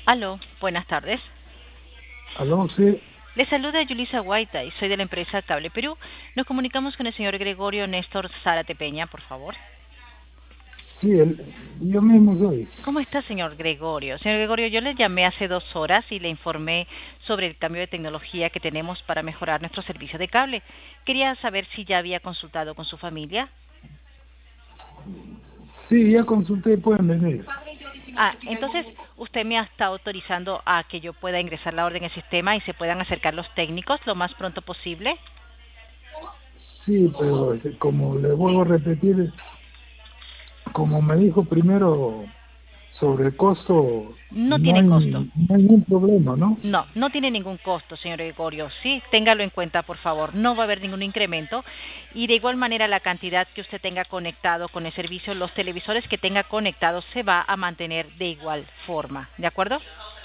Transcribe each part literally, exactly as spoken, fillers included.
Aló, buenas tardes. Aló, sí, Le saluda Yulisa Guaita y soy de la empresa Cable Perú. Nos comunicamos con el señor Gregorio Néstor Zárate Peña, por favor. sí, el, yo mismo soy. ¿Cómo está, señor Gregorio? Señor Gregorio, yo le llamé hace dos horas y le informé sobre el cambio de tecnología que tenemos para mejorar nuestro servicio de cable. Quería saber si ya había consultado con su familia. Sí, ya consulté, pueden venir. Ah, entonces usted me está autorizando a que yo pueda ingresar la orden en el sistema y se puedan acercar los técnicos lo más pronto posible. Sí, pero este, como le vuelvo a repetir, como me dijo primero sobre el costo, No no tiene hay, costo. no hay ningún problema, ¿no? No, no tiene ningún costo, señor Gregorio. Sí, téngalo en cuenta, por favor. No va a haber ningún incremento. Y de igual manera, la cantidad que usted tenga conectado con el servicio, los televisores que tenga conectados, se va a mantener de igual forma. ¿De acuerdo?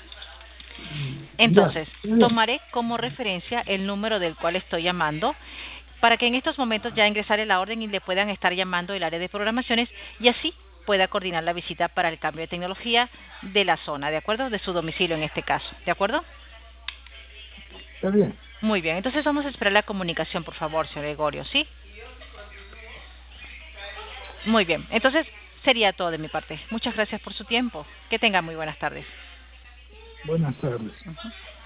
Ya, Entonces, está bien, tomaré como referencia el número del cual estoy llamando para que en estos momentos ya ingresaré la orden y le puedan estar llamando el área de programaciones y así pueda coordinar la visita para el cambio de tecnología de la zona, ¿de acuerdo? De su domicilio en este caso, ¿de acuerdo? está bien. Muy bien, entonces vamos a esperar la comunicación, por favor, señor Gregorio, ¿sí? Muy bien, entonces sería todo de mi parte. Muchas gracias por su tiempo. Que tenga muy buenas tardes. Buenas tardes. Uh-huh.